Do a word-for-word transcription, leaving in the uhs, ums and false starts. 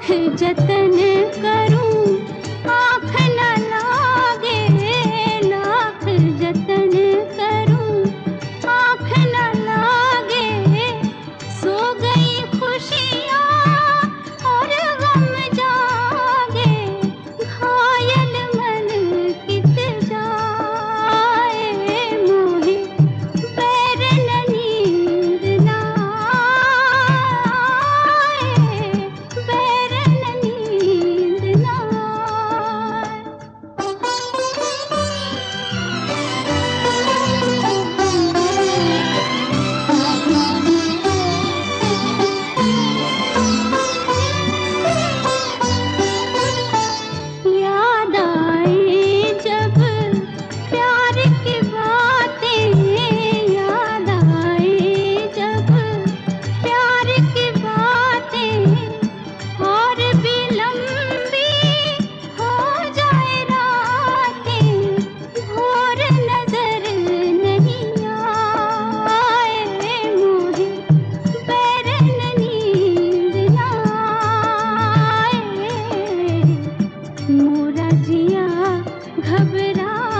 जतन करूं आँख न लागे, लाख जतन करूं आँख न लागे। सो गई खुशियाँ और गम जागे, घायल मन कित जाए। मोहे बैरन नींद ना आए, बैरन नींद ना याद आए जब प्यार की बातें, याद आए जब प्यार की बातें। और भी लंबी हो जाए रातें, भोर नजर नहीं आए। मोहे बैरन नींद ना आए, मोरा जिया घबरा